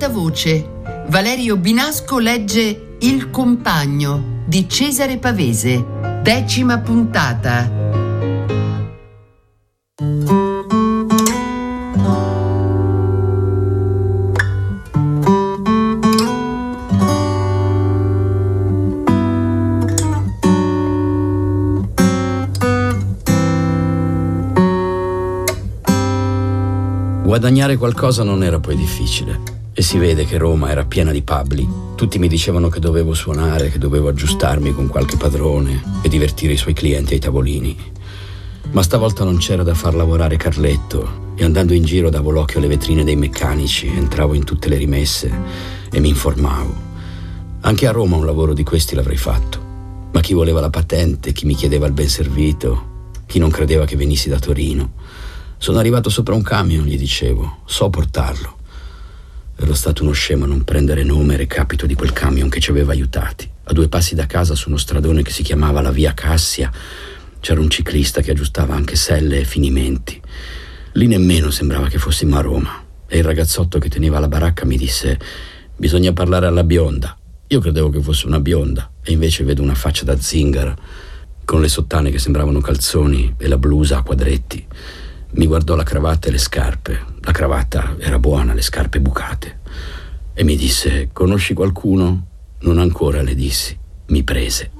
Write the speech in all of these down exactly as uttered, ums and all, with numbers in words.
voce. Valerio Binasco legge Il compagno di Cesare Pavese, decima puntata. Guadagnare qualcosa non era poi difficile e si vede che Roma era piena di publi. Tutti mi dicevano che dovevo suonare, che dovevo aggiustarmi con qualche padrone e divertire i suoi clienti ai tavolini. Ma stavolta non c'era da far lavorare Carletto e andando in giro davo l'occhio alle vetrine dei meccanici, entravo in tutte le rimesse e mi informavo. Anche a Roma un lavoro di questi l'avrei fatto, ma chi voleva la patente, chi mi chiedeva il ben servito, chi non credeva che venissi da Torino. Sono arrivato sopra un camion, gli dicevo, so portarlo. Ero stato uno scemo a non prendere nome e recapito di quel camion che ci aveva aiutati. A due passi da casa, su uno stradone che si chiamava la Via Cassia, c'era un ciclista che aggiustava anche selle e finimenti. Lì nemmeno sembrava che fossimo a Roma. E il ragazzotto che teneva la baracca mi disse: bisogna parlare alla bionda. Io credevo che fosse una bionda e invece vedo una faccia da zingara, con le sottane che sembravano calzoni e la blusa a quadretti. Mi guardò la cravatta e le scarpe. La cravatta era buona, le scarpe bucate. E mi disse: conosci qualcuno? Non ancora, le dissi. Mi prese.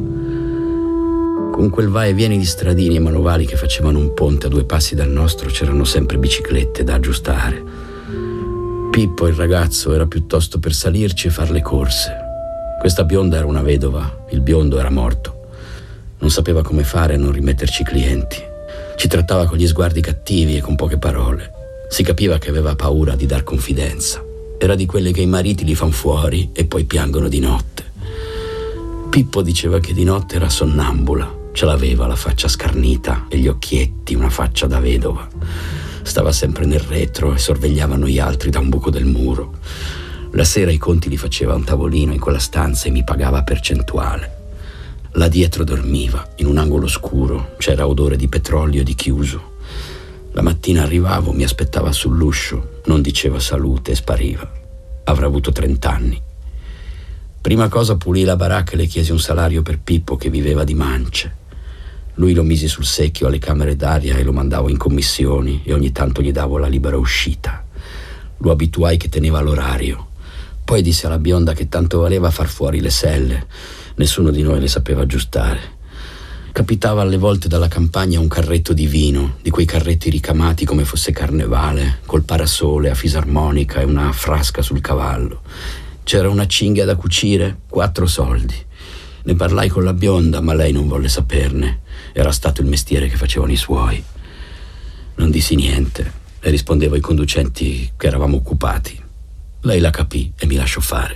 Con quel va e vieni di stradini e manovali che facevano un ponte a due passi dal nostro, c'erano sempre biciclette da aggiustare. Pippo, il ragazzo, era piuttosto per salirci e far le corse. Questa bionda era una vedova, il biondo era morto. Non sapeva come fare a non rimetterci clienti. Ci trattava con gli sguardi cattivi e con poche parole. Si capiva che aveva paura di dar confidenza. Era di quelle che i mariti li fan fuori e poi piangono di notte. Pippo diceva che di notte era sonnambula. Ce l'aveva la faccia scarnita e gli occhietti, una faccia da vedova. Stava sempre nel retro e sorvegliava noi altri da un buco del muro. La sera i conti li faceva a un tavolino in quella stanza e mi pagava a percentuale. Là dietro dormiva, in un angolo scuro, c'era odore di petrolio e di chiuso. La mattina arrivavo, mi aspettava sull'uscio, non diceva salute e spariva. Avrà avuto trent'anni. Prima cosa pulì la baracca e le chiesi un salario per Pippo che viveva di mance. Lui lo misi sul secchio alle camere d'aria e lo mandavo in commissioni e ogni tanto gli davo la libera uscita. Lo abituai che teneva l'orario. Poi disse alla bionda che tanto valeva far fuori le selle. Nessuno di noi le sapeva aggiustare. Capitava alle volte dalla campagna un carretto di vino, di quei carretti ricamati come fosse carnevale, col parasole a fisarmonica e una frasca sul cavallo. C'era una cinghia da cucire, quattro soldi. Ne parlai con la bionda, ma lei non volle saperne. Era stato il mestiere che facevano i suoi. Non dissi niente e rispondevo ai conducenti che eravamo occupati. Lei la capì e mi lasciò fare.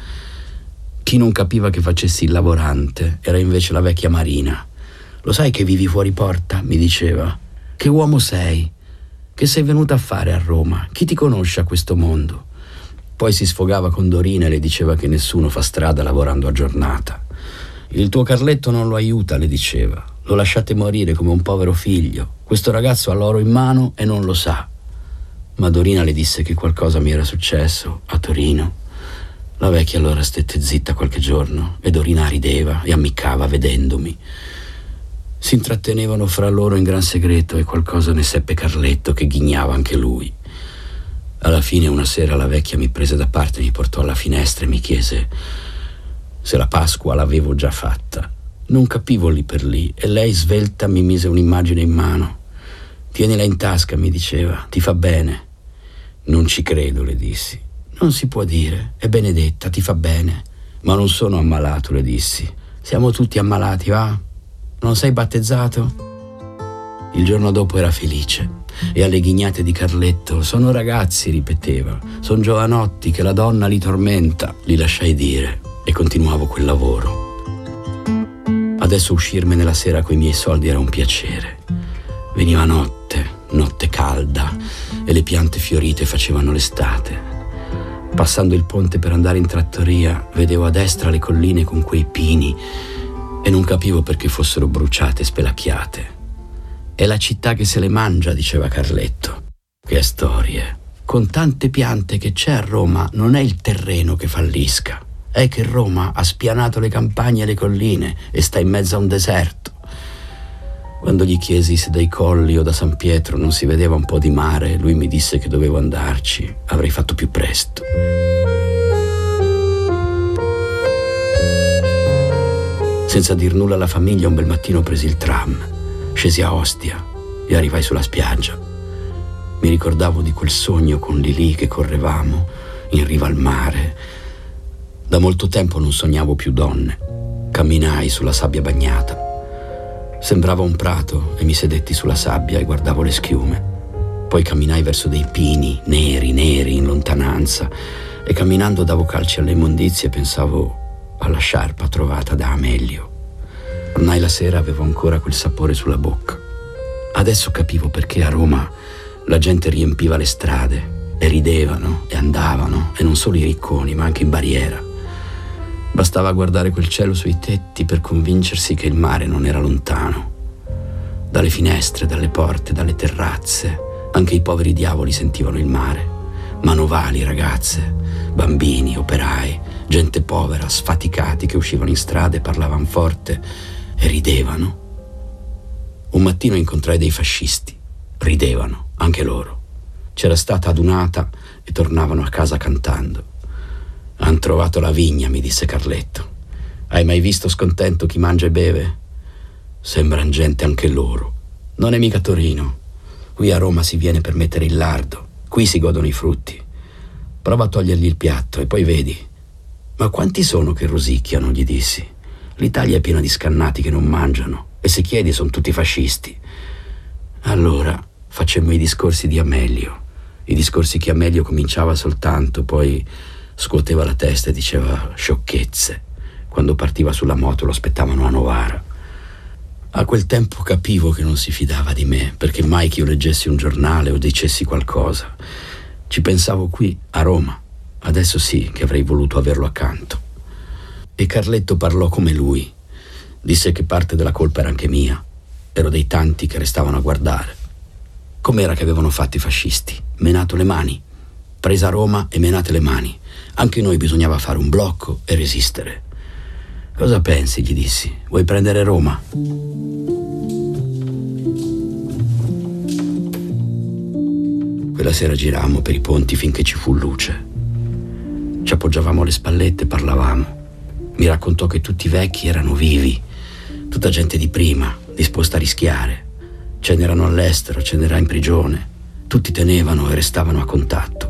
Chi non capiva che facessi il lavorante era invece la vecchia Marina. Lo sai che vivi fuori porta? Mi diceva. Che uomo sei? Che sei venuta a fare a Roma? Chi ti conosce a questo mondo? Poi si sfogava con Dorina e le diceva che nessuno fa strada lavorando a giornata. Il tuo Carletto non lo aiuta, le diceva. Lo lasciate morire come un povero figlio. Questo ragazzo ha l'oro in mano e non lo sa. Ma Dorina le disse che qualcosa mi era successo a Torino. La vecchia allora stette zitta qualche giorno e Dorina rideva e ammiccava vedendomi. Si intrattenevano fra loro in gran segreto e qualcosa ne seppe Carletto che ghignava anche lui. Alla fine una sera la vecchia mi prese da parte, mi portò alla finestra e mi chiese se la Pasqua l'avevo già fatta. Non capivo lì per lì e lei svelta mi mise un'immagine in mano. Tienila in tasca, mi diceva, ti fa bene. Non ci credo, le dissi. Non si può dire, è benedetta, ti fa bene. Ma non sono ammalato, le dissi. Siamo tutti ammalati, va? Non sei battezzato? Il giorno dopo era felice e alle ghignate di Carletto: sono ragazzi, ripeteva, sono giovanotti che la donna li tormenta. Li lasciai dire e continuavo quel lavoro. Adesso uscirmene la sera coi miei soldi era un piacere. Veniva notte, notte calda, e le piante fiorite facevano l'estate. Passando il ponte per andare in trattoria, vedevo a destra le colline con quei pini e non capivo perché fossero bruciate e spelacchiate. È la città che se le mangia, diceva Carletto. Che storie. con tante piante che c'è a Roma non è il terreno che fallisca, è che Roma ha spianato le campagne e le colline e sta in mezzo a un deserto. Quando gli chiesi se dai Colli o da San Pietro non si vedeva un po' di mare, lui mi disse che dovevo andarci, avrei fatto più presto. Senza dir nulla alla famiglia, un bel mattino presi il tram, scesi a Ostia e arrivai sulla spiaggia. Mi ricordavo di quel sogno con Lilì che correvamo in riva al mare. Da molto tempo non sognavo più donne. Camminai sulla sabbia bagnata. Sembrava un prato e mi sedetti sulla sabbia e guardavo le schiume. Poi camminai verso dei pini neri, neri in lontananza e camminando davo calci alle immondizie e pensavo alla sciarpa trovata da Amelio. Tornai la sera, avevo ancora quel sapore sulla bocca. Adesso capivo perché a Roma la gente riempiva le strade e ridevano e andavano, e non solo i ricconi ma anche in barriera. Bastava guardare quel cielo sui tetti per convincersi che il mare non era lontano. Dalle finestre, dalle porte, dalle terrazze, anche i poveri diavoli sentivano il mare. Manovali, ragazze, bambini, operai, gente povera, sfaticati che uscivano in strada e parlavano forte e ridevano. Un mattino incontrai dei fascisti. Ridevano, anche loro. C'era stata adunata e tornavano a casa cantando. Han trovato la vigna, mi disse Carletto. Hai mai visto scontento chi mangia e beve? Sembran gente anche loro. Non è mica Torino. Qui a Roma si viene per mettere il lardo. Qui si godono i frutti. Prova a togliergli il piatto e poi vedi. Ma quanti sono che rosicchiano, gli dissi. L'Italia è piena di scannati che non mangiano e se chiedi sono tutti fascisti. Allora facemmo i discorsi di Amelio. I discorsi che Amelio cominciava soltanto, poi scuoteva la testa e diceva sciocchezze. Quando partiva sulla moto lo aspettavano a Novara. A quel tempo capivo che non si fidava di me, perché mai che io leggessi un giornale o dicessi qualcosa. Ci pensavo qui, a Roma. Adesso sì che avrei voluto averlo accanto. E Carletto parlò come lui. Disse che parte della colpa era anche mia. Ero dei tanti che restavano a guardare. Com'era che avevano fatto i fascisti? Menato le mani. Presa Roma e menate le mani. Anche noi bisognava fare un blocco e resistere. Cosa pensi? Gli dissi. Vuoi prendere Roma? Quella sera girammo per i ponti finché ci fu luce. Ci appoggiavamo alle spallette e parlavamo. Mi raccontò che tutti i vecchi erano vivi, tutta gente di prima, disposta a rischiare. Ce n'erano all'estero, ce n'era in prigione. Tutti tenevano e restavano a contatto.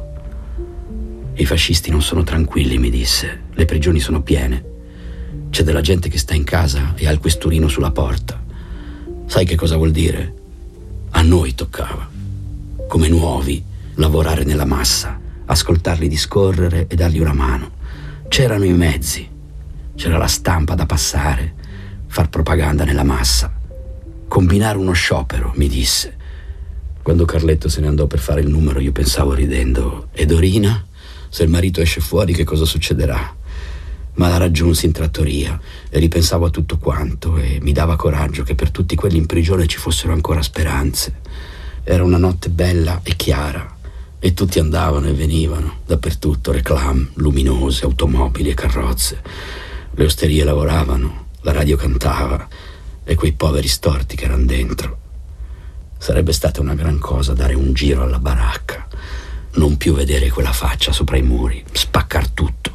I fascisti non sono tranquilli, mi disse. Le prigioni sono piene. C'è della gente che sta in casa e ha il questurino sulla porta. Sai che cosa vuol dire? A noi toccava, come nuovi, lavorare nella massa, ascoltarli discorrere e dargli una mano. C'erano i mezzi, c'era la stampa da passare, far propaganda nella massa, combinare uno sciopero, mi disse. Quando Carletto se ne andò per fare il numero io pensavo ridendo: e Dorina? Se il marito esce fuori che cosa succederà? Ma la raggiunsi in trattoria e ripensavo a tutto quanto e mi dava coraggio che per tutti quelli in prigione ci fossero ancora speranze. Era una notte bella e chiara e tutti andavano e venivano, dappertutto reclam, luminose, automobili e carrozze. Le osterie lavoravano, la radio cantava e quei poveri storti che erano dentro. Sarebbe stata una gran cosa dare un giro alla baracca, non più vedere quella faccia sopra i muri, spaccar tutto.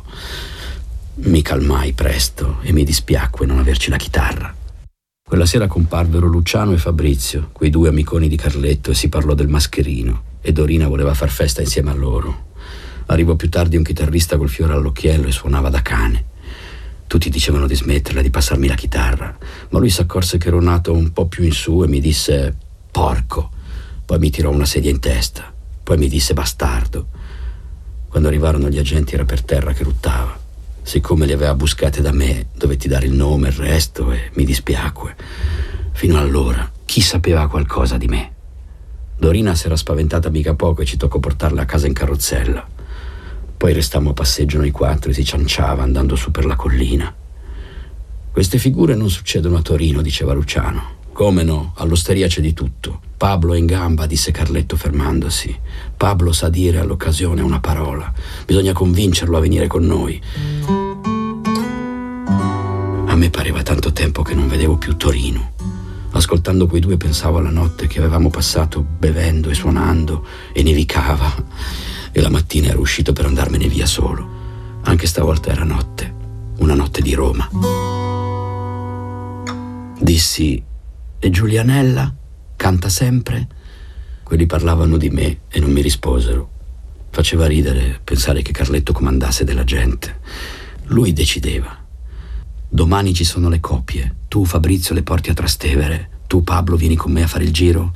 Mi calmai presto e mi dispiacque non averci la chitarra. Quella sera comparvero Luciano e Fabrizio, quei due amiconi di Carletto, e si parlò del mascherino e Dorina voleva far festa insieme a loro. Arrivò più tardi un chitarrista col fiore all'occhiello e suonava da cane. Tutti dicevano di smetterla, di passarmi la chitarra, ma lui si accorse che ero nato un po' più in su e mi disse porco, poi mi tirò una sedia in testa, poi mi disse bastardo. Quando arrivarono gli agenti era per terra che ruttava. Siccome li aveva buscate da me, dovetti dare il nome e il resto e mi dispiacque. Fino allora, chi sapeva qualcosa di me? Dorina si era spaventata mica poco e ci toccò portarla a casa in carrozzella. Poi restammo a passeggio noi quattro e si cianciava andando su per la collina. Queste figure non succedono a Torino, diceva Luciano. Come no, all'osteria c'è di tutto. Pablo è in gamba, disse Carletto fermandosi. Pablo sa dire all'occasione una parola. Bisogna convincerlo a venire con noi. A me pareva tanto tempo che non vedevo più Torino. Ascoltando quei due pensavo alla notte che avevamo passato bevendo e suonando, e nevicava, e la mattina ero uscito per andarmene via solo. Anche stavolta era notte, una notte di Roma. Dissi: e Giulianella? Canta sempre? Quelli parlavano di me e non mi risposero. Faceva ridere pensare che Carletto comandasse della gente. Lui decideva. Domani ci sono le coppie. Tu, Fabrizio, le porti a Trastevere. Tu, Pablo, vieni con me a fare il giro.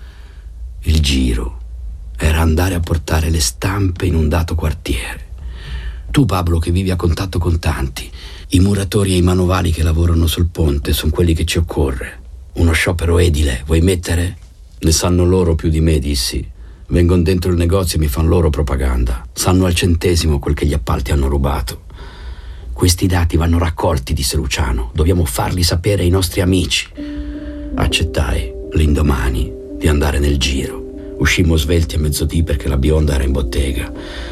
Il giro era andare a portare le stampe in un dato quartiere. Tu, Pablo, che vivi a contatto con tanti. I muratori e i manovali che lavorano sul ponte sono quelli che ci occorre. Uno sciopero edile, vuoi mettere? Ne sanno loro più di me, dissi. Vengono dentro il negozio e mi fanno loro propaganda. Sanno al centesimo quel che gli appalti hanno rubato. Questi dati vanno raccolti, disse Luciano. Dobbiamo farli sapere ai nostri amici. Accettai, l'indomani, di andare nel giro. Uscimmo svelti a mezzodì perché la bionda era in bottega.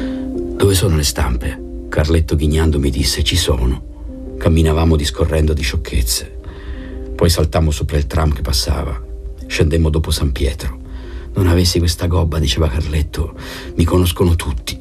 Dove sono le stampe? Carletto ghignando mi disse: ci sono. Camminavamo discorrendo di sciocchezze. Poi saltammo sopra il tram che passava. Scendemmo dopo San Pietro. Non avessi questa gobba, diceva Carletto, mi conoscono tutti.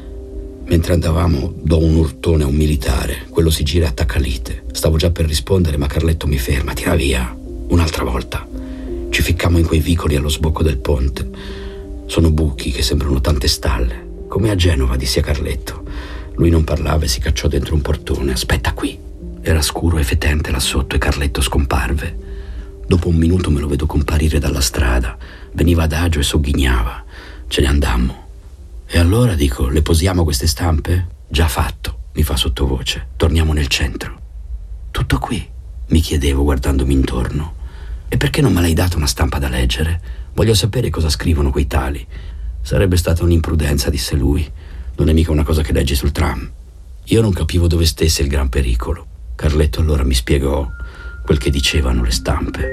Mentre andavamo do un urtone a un militare. Quello si gira e attacca lite. Stavo già per rispondere, ma Carletto mi ferma: tira via, un'altra volta. Ci ficcammo in quei vicoli allo sbocco del ponte. Sono buchi che sembrano tante stalle, come a Genova, disse a Carletto. Lui non parlava e si cacciò dentro un portone. Aspetta qui. Era scuro e fetente là sotto e Carletto scomparve. Dopo un minuto me lo vedo comparire dalla strada. Veniva adagio e sogghignava. Ce ne andammo. E allora, dico, le posiamo queste stampe? Già fatto, mi fa sottovoce. Torniamo nel centro. Tutto qui? Mi chiedevo guardandomi intorno. E perché non me l'hai data una stampa da leggere? Voglio sapere cosa scrivono quei tali. Sarebbe stata un'imprudenza, disse lui. Non è mica una cosa che leggi sul tram. Io non capivo dove stesse il gran pericolo. Carletto allora mi spiegò quel che dicevano le stampe.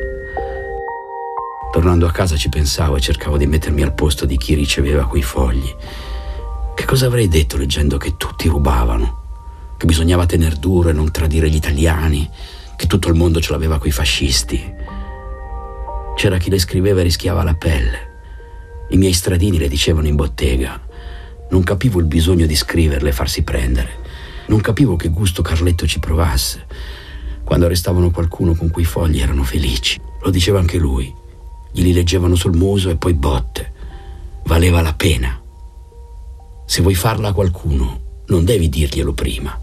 Tornando a casa ci pensavo e cercavo di mettermi al posto di chi riceveva quei fogli. Che cosa avrei detto leggendo che tutti rubavano, che bisognava tener duro e non tradire gli italiani, che tutto il mondo ce l'aveva coi fascisti? C'era chi le scriveva e rischiava la pelle. I miei stradini le dicevano in bottega. Non capivo il bisogno di scriverle e farsi prendere. Non capivo che gusto Carletto ci provasse. Quando arrestavano qualcuno con quei fogli erano felici. Lo diceva anche lui. Glieli leggevano sul muso e poi botte. Valeva la pena. Se vuoi farla a qualcuno, non devi dirglielo prima.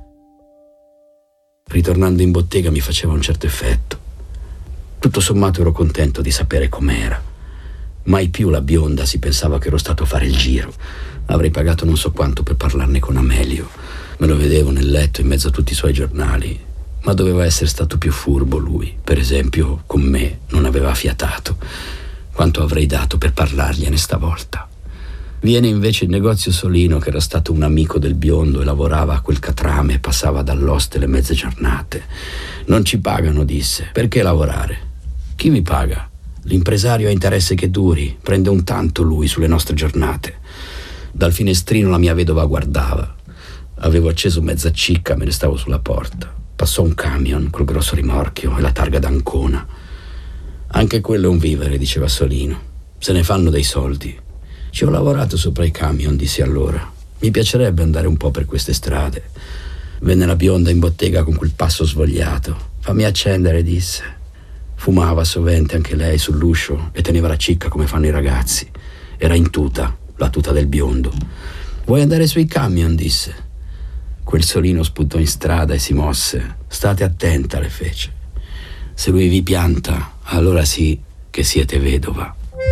Ritornando in bottega mi faceva un certo effetto. Tutto sommato ero contento di sapere com'era. Mai più la bionda si pensava che ero stato a fare il giro. Avrei pagato non so quanto per parlarne con Amelio. Me lo vedevo nel letto in mezzo a tutti i suoi giornali. Ma doveva essere stato più furbo lui. Per esempio, con me non aveva fiatato. Quanto avrei dato per parlargliene stavolta? Viene invece il negozio Solino, che era stato un amico del biondo e lavorava a quel catrame e passava dall'oste le mezze giornate. Non ci pagano, disse. Perché lavorare? Chi vi paga? L'impresario ha interesse che duri. Prende un tanto lui sulle nostre giornate. Dal finestrino la mia vedova guardava. Avevo acceso mezza cicca, me ne stavo sulla porta. Passò un camion col grosso rimorchio e la targa d'Ancona. Anche quello è un vivere, diceva Solino. Se ne fanno dei soldi. Ci ho lavorato sopra i camion, dissi allora. Mi piacerebbe andare un po' per queste strade. Venne la bionda in bottega con quel passo svogliato. Fammi accendere, disse. Fumava sovente anche lei sull'uscio e teneva la cicca come fanno i ragazzi. Era in tuta, la tuta del biondo. Vuoi andare sui camion, disse. Quel Solino spuntò in strada e si mosse. State attenta, le fece. Se lui vi pianta, allora sì che siete vedova.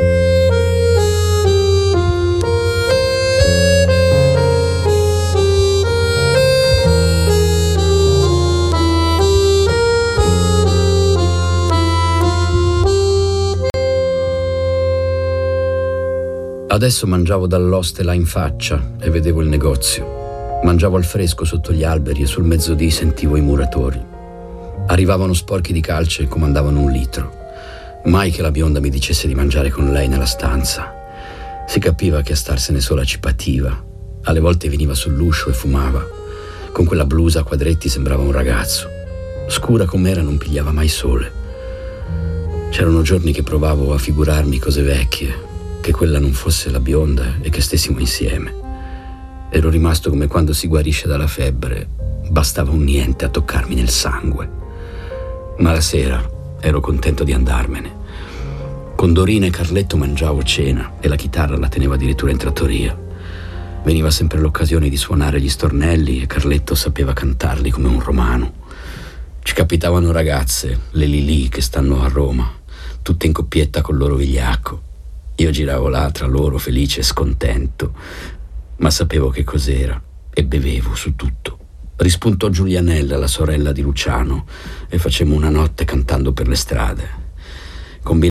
Adesso mangiavo dall'oste là in faccia e vedevo il negozio. Mangiavo al fresco sotto gli alberi e sul mezzodì sentivo i muratori. Arrivavano sporchi di calce e comandavano un litro. Mai che la bionda mi dicesse di mangiare con lei nella stanza. Si capiva che a starsene sola ci pativa. Alle volte veniva sull'uscio e fumava. Con quella blusa a quadretti sembrava un ragazzo. Scura com'era non pigliava mai sole. C'erano giorni che provavo a figurarmi cose vecchie, che quella non fosse la bionda e che stessimo insieme. Ero rimasto come quando si guarisce dalla febbre. Bastava un niente a toccarmi nel sangue. Ma la sera ero contento di andarmene. Con Dorina e Carletto mangiavo cena e la chitarra la tenevo addirittura in trattoria. Veniva sempre l'occasione di suonare gli stornelli e Carletto sapeva cantarli come un romano. Ci capitavano ragazze, le Lili che stanno a Roma, tutte in coppietta col loro vigliacco. Io giravo là tra loro felice e scontento, ma sapevo che cos'era e bevevo su tutto. Rispuntò Giulianella, la sorella di Luciano, e facemmo una notte cantando per le strade. Combin-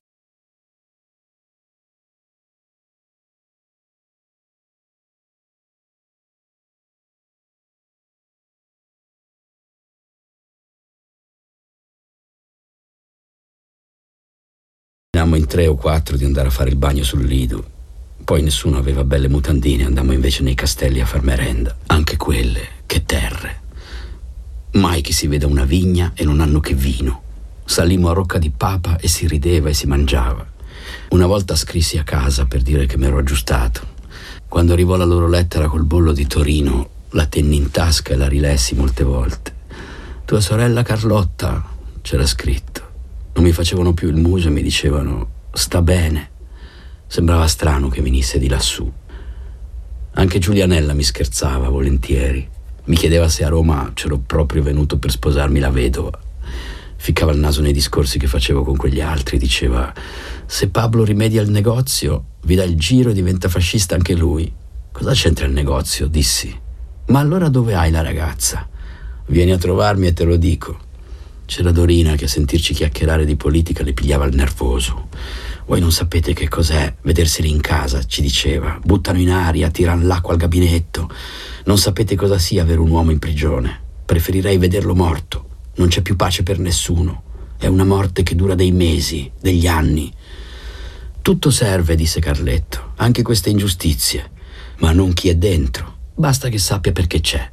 Combinammo in tre o quattro di andare a fare il bagno sul Lido. Poi nessuno aveva belle mutandine, andammo invece nei castelli a far merenda. Anche quelle, che terre. Mai che si veda una vigna e non hanno che vino. Salimmo a Rocca di Papa e si rideva e si mangiava. Una volta scrissi a casa per dire che m'ero aggiustato. Quando arrivò la loro lettera col bollo di Torino, la tenni in tasca e la rilessi molte volte. Tua sorella Carlotta, c'era scritto. Non mi facevano più il muso e mi dicevano sta bene. Sembrava strano che venisse di lassù. Anche Giulianella mi scherzava volentieri. Mi chiedeva se a Roma c'ero proprio venuto per sposarmi la vedova. Ficcava il naso nei discorsi che facevo con quegli altri. Diceva se Pablo rimedia il negozio, vi dà il giro e diventa fascista anche lui. Cosa c'entra il negozio? Dissi. Ma allora dove hai la ragazza? Vieni a trovarmi e te lo dico. C'era Dorina che a sentirci chiacchierare di politica le pigliava il nervoso. Voi non sapete che cos'è vederseli in casa, ci diceva. Buttano in aria, tirano l'acqua al gabinetto. Non sapete cosa sia avere un uomo in prigione. Preferirei vederlo morto. Non c'è più pace per nessuno. È una morte che dura dei mesi, degli anni. Tutto serve, disse Carletto, anche queste ingiustizie. Ma non chi è dentro. Basta che sappia perché c'è.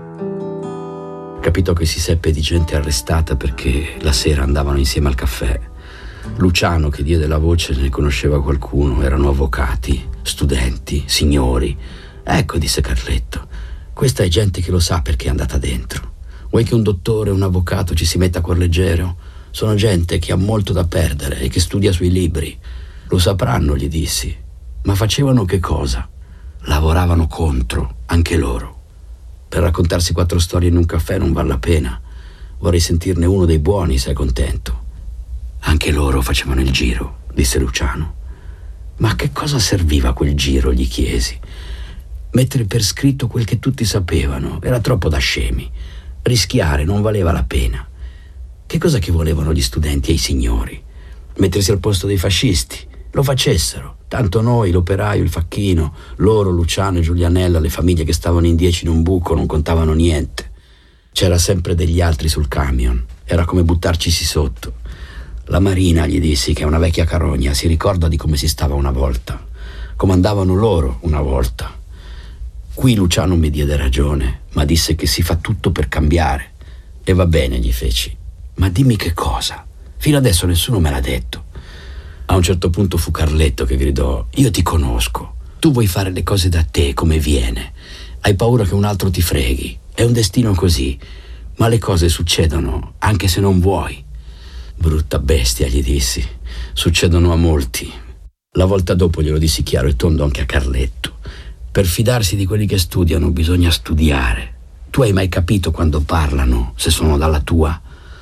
Capitò che si seppe di gente arrestata perché la sera andavano insieme al caffè. Luciano, che diede la voce, ne conosceva qualcuno. Erano avvocati, studenti, signori. Ecco, disse Carletto, questa è gente che lo sa perché è andata dentro. Vuoi che un dottore o un avvocato ci si metta a cuor leggero? Sono gente che ha molto da perdere e che studia sui libri. Lo sapranno, gli dissi. Ma facevano che cosa? Lavoravano contro, anche loro. Per raccontarsi quattro storie in un caffè non vale la pena. Vorrei sentirne uno dei buoni, sei contento. Anche loro facevano il giro, disse Luciano. Ma a che cosa serviva quel giro, gli chiesi. Mettere per scritto quel che tutti sapevano era troppo da scemi. Rischiare non valeva la pena. Che cosa che volevano gli studenti e i signori? Mettersi al posto dei fascisti? Lo facessero. Tanto noi, l'operaio, il facchino, loro, Luciano e Giulianella, le famiglie che stavano in dieci in un buco, non contavano niente. C'era sempre degli altri sul camion. Era come buttarcisi sotto. La Marina, gli dissi, che è una vecchia carogna, si ricorda di come si stava una volta. Come andavano loro una volta. Qui Luciano mi diede ragione, ma disse che si fa tutto per cambiare. E va bene, gli feci. Ma dimmi che cosa? Fino adesso nessuno me l'ha detto. A un certo punto fu Carletto che gridò: io ti conosco. Tu vuoi fare le cose da te, come viene. Hai paura che un altro ti freghi. È un destino così. Ma le cose succedono anche se non vuoi. Brutta bestia, gli dissi. Succedono a molti. La volta dopo glielo dissi chiaro e tondo anche a Carletto. Per fidarsi di quelli che studiano bisogna studiare. Tu hai mai capito quando parlano, se sono dalla tua?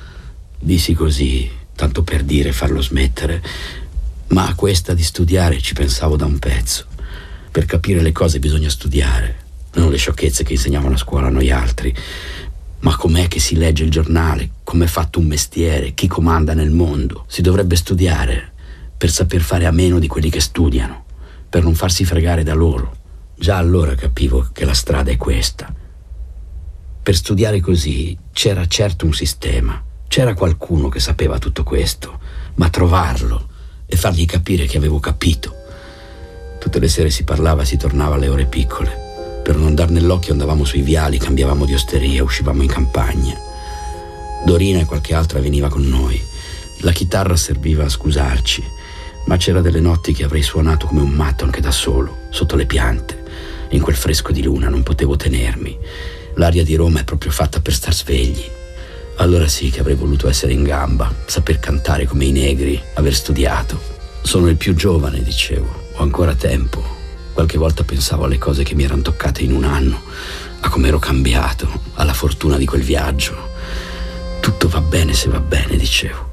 Dissi così, tanto per dire, farlo smettere. Ma a questa di studiare ci pensavo da un pezzo. Per capire le cose bisogna studiare, non le sciocchezze che insegnavano a scuola a noi altri. Ma com'è che si legge il giornale? Com'è fatto un mestiere? Chi comanda nel mondo? Si dovrebbe studiare per saper fare a meno di quelli che studiano, per non farsi fregare da loro. Già allora capivo che la strada è questa. Per studiare così c'era certo un sistema, c'era qualcuno che sapeva tutto questo, ma trovarlo, e fargli capire che avevo capito. Tutte le sere si parlava, si tornava alle ore piccole. Per non dar nell'occhio andavamo sui viali, cambiavamo di osteria, uscivamo in campagna. Dorina e qualche altra veniva con noi. La chitarra serviva a scusarci, ma c'era delle notti che avrei suonato come un matto anche da solo, sotto le piante. In quel fresco di luna non potevo tenermi. L'aria di Roma è proprio fatta per star svegli. Allora sì che avrei voluto essere in gamba, saper cantare come i negri, aver studiato. Sono il più giovane, dicevo, ho ancora tempo. Qualche volta pensavo alle cose che mi erano toccate in un anno, a come ero cambiato, alla fortuna di quel viaggio. Tutto va bene se va bene, dicevo.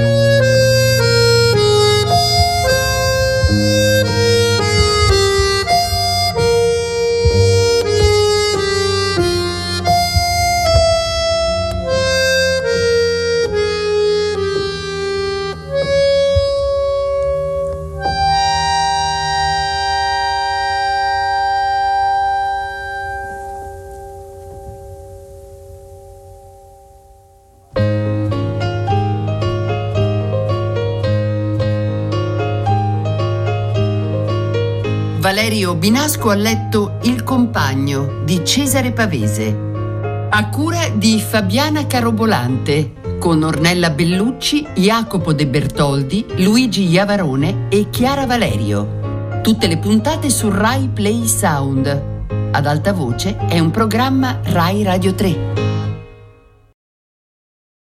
Valerio Binasco ha letto Il compagno di Cesare Pavese, a cura di Fabiana Carobolante, con Ornella Bellucci, Jacopo De Bertoldi, Luigi Iavarone e Chiara Valerio. Tutte le puntate su Rai Play Sound. Ad alta voce è un programma Rai Radio tre.